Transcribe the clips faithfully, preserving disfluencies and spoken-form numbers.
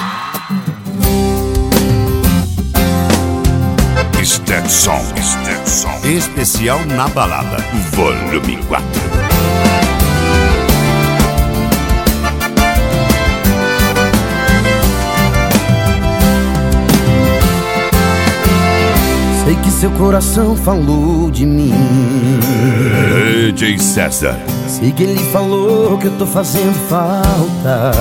Stetson, Stetson. Especial na balada, volume quatro. Sei que seu coração falou de mim, D J César. sei que ele falou que eu tô fazendo falta.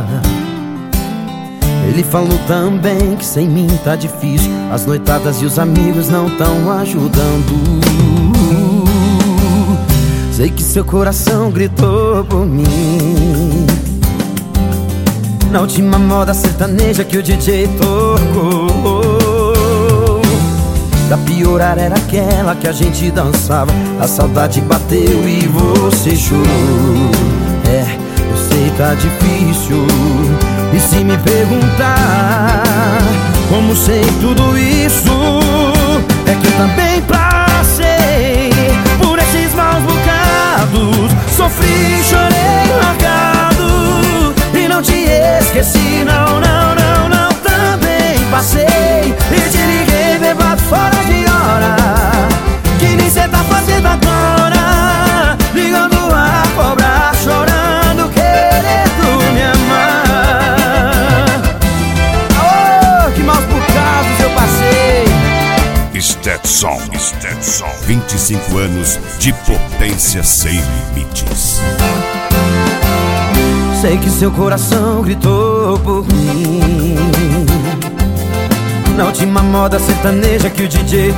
Ele falou também que sem mim tá difícil, as noitadas e os amigos não tão ajudando. Sei que seu coração gritou por mim na última moda sertaneja que o D J tocou. Pra piorar era aquela que a gente dançava, a saudade bateu e você chorou. É, eu sei tá difícil. E se me perguntar como sei tudo isso, é que eu também passei por esses maus bocados. Sofri, chorei, largado e não te esqueci, não, não, não, não. Também passei e te liguei bêbado fora de hora, que nem cê tá fazendo agora, ligando a cobrar, chorando, querendo me amar. Stetson, Stetson. vinte e cinco anos de potência sem limites. Sei que seu coração gritou por mim na última moda sertaneja que o D J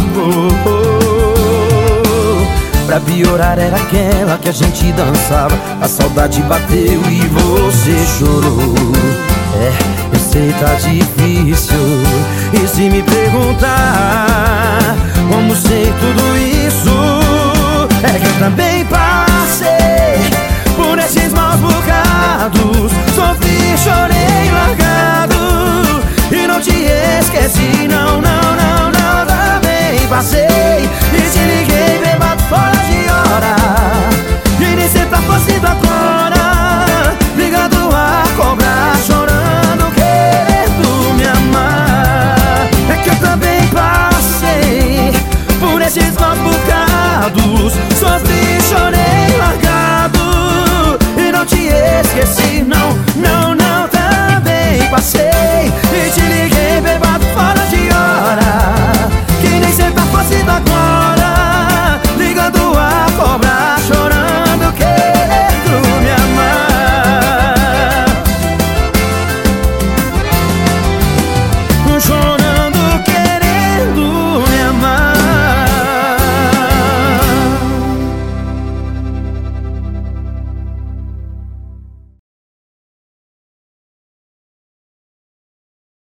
tocou. Pra piorar era aquela que a gente dançava, a saudade bateu e você chorou. É, eu sei tá difícil. E se me perguntar como sei tudo isso, é que eu também passei por esses maus bocados. Sofri, chorei, largado e não te esqueci, não, não, não, não. Também passei e te liguei bêbado fora de hora, e nem cê tá fazendo agora, ligando a cobrar, chorando, querendo me amar. É que eu também passei por esses maus bocados. Sofri, chorei, largado e não te esqueci, não, não, não. Também passei